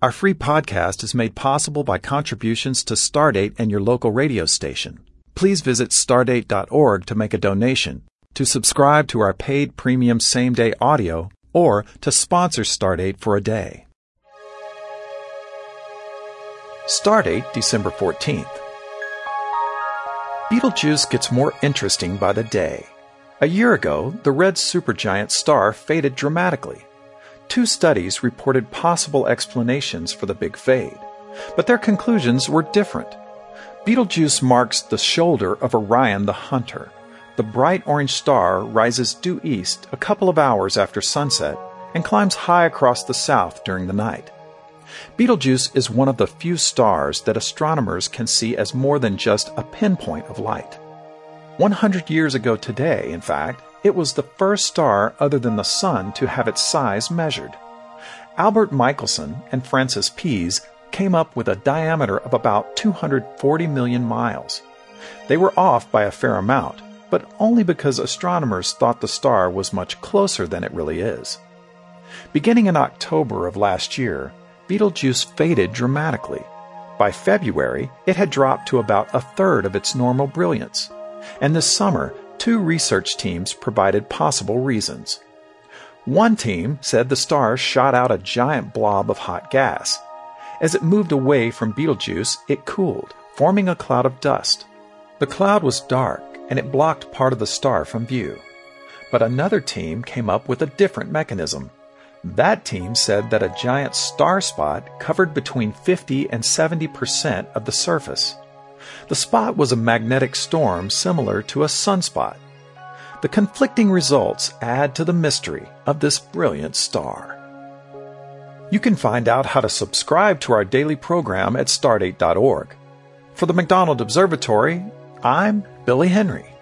Our free podcast is made possible by contributions to Stardate and your local radio station. Please visit stardate.org to make a donation, to subscribe to our paid premium same-day audio, or to sponsor Stardate for a day. Stardate, December 14th. Betelgeuse gets more interesting by the day. A year ago, the red supergiant star faded dramatically. 2 studies reported possible explanations for the big fade, but their conclusions were different. Betelgeuse marks the shoulder of Orion the Hunter. The bright orange star rises due east a couple of hours after sunset and climbs high across the south during the night. Betelgeuse is one of the few stars that astronomers can see as more than just a pinpoint of light. 100 years ago today, in fact, it was the first star other than the Sun to have its size measured. Albert Michelson and Francis Pease came up with a diameter of about 240 million miles. They were off by a fair amount, but only because astronomers thought the star was much closer than it really is. Beginning in October of last year, Betelgeuse faded dramatically. By February, it had dropped to about a third of its normal brilliance. And this summer, 2 research teams provided possible reasons. One team said the star shot out a giant blob of hot gas. As it moved away from Betelgeuse, it cooled, forming a cloud of dust. The cloud was dark, and it blocked part of the star from view. But another team came up with a different mechanism. That team said that a giant star spot covered between 50 and 70% of the surface. The spot was a magnetic storm similar to a sunspot. The conflicting results add to the mystery of this brilliant star. You can find out how to subscribe to our daily program at stardate.org. For the McDonald Observatory, I'm Billy Henry.